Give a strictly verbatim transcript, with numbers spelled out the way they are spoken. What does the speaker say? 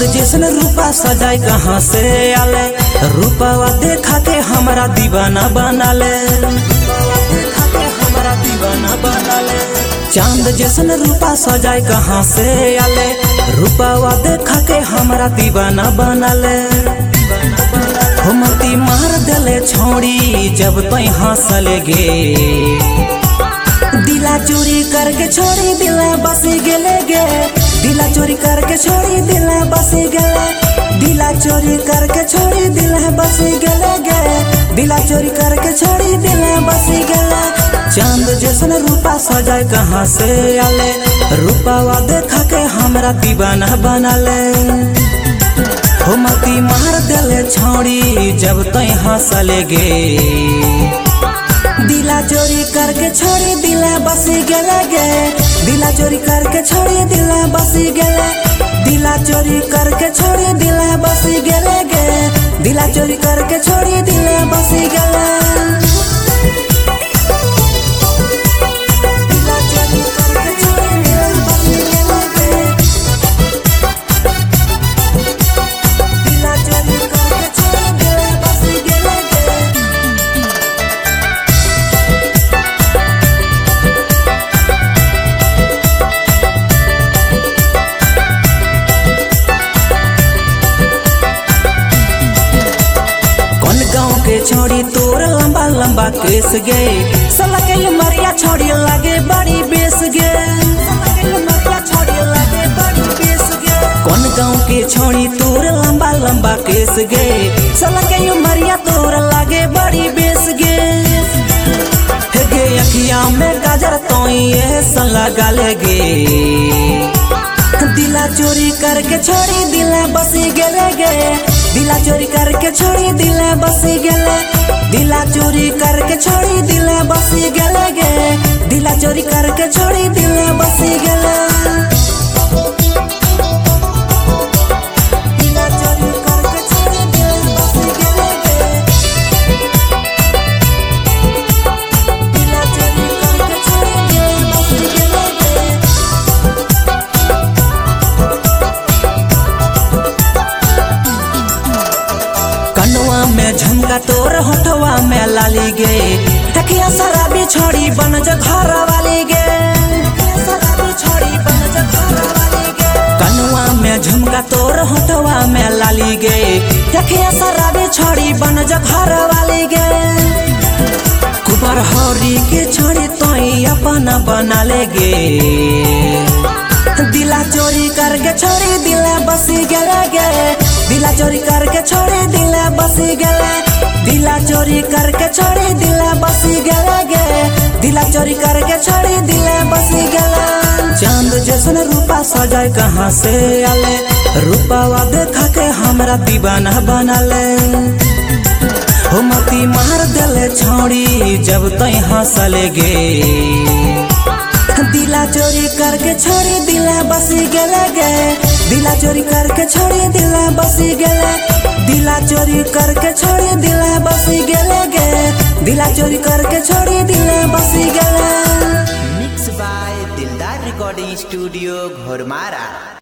चांद जैसन रूपा सजाए कहाँ से आले, रूपावा देखा के हमारा दीवाना बना ले, देखा के हमारा दीवाना बना ले। चांद जैसन रूपा सजाए कहाँ से आले, रूपावा देखा के हमारा दीवाना बना ले। हमती मार दले छोड़ी जब तई हंसले गे, दिला चोरी करके छोड़ी दिला बसी गेले गे, दिला चोरी करके छोड़ी दिला बसी गेले, दिला चोरी करके छोड़ी दिला बसी गेले गे, दिला चोरी करके छोड़ी दिला बसी गेले। चांद जैसन रूपा सजाए कहाँ से आले, रूपावा देखा के हमरा दीवाना बना ले। हमती मार दले छोड़ी जब तई हंसले गे, दिला चोरी करके छोड़ी दिला बसी गेले गे, दिला चोरी करके छोड़ी दिला बसी गेले, दिला चोरी करके छोड़ी दिला बसी गेले गे, दिला चोरी करके छोड़ी दिला बसी गेले। छोड़ी तोर लंबा लंबा केस गे, साला के मरिया छोड़ी लागे बड़ी बेस गे, कौन गाँव के छोड़ी तोर लंबा लंबा केस गे, साला के मरिया तोर लागे बड़ी बेस गे। हे गे अखिया में काजर तो ये सला गाले गे, दिला चोरी करके छोड़ी दिला बसी गेले गे, दिला चोरी करके छोड़ी दिला बसी गेले, दिला चोरी करके छोड़ी दिला बसी गेले गे, दिला चोरी करके छोड़ी दिला बसी गेले। में झुमका तोर होठवा में लाली गे, तकिया शराबी छोड़ी बन जा घर वाली गे, कनुआ में झुमका तोर होठवा में लाली गे, तकिया शराबी छोड़ी बन जा घर वाली गे। कुबर हरी के छोड़ी तोई अपना बना ले गे, दिला चोरी करके छोड़ी दिला बसी गेले गे, दिला चोरी करके छोड़ी दिला बसी गेले, दिला चोरी करके छोड़ी दिला बसी गेले गे, दिला चोरी करके छोड़ी दिला बसी गेले। चांद जैसन रूपा सजाए कहाँ से आले, रूपावा देखा के हमरा दीवाना बना ले। हमती मार दले छोड़ी जब तई हंसले गे, दिला चोरी करके छोड़ी दिला बसी गेले गे, दिला चोरी करके छोड़ी दिला बसी गेले, दिला चोरी करके छोड़ी दिला बसी गेले गे, दिला चोरी करके छोड़ी दिला बसी गेले। Mix by Dildar recording studio Ghoramara.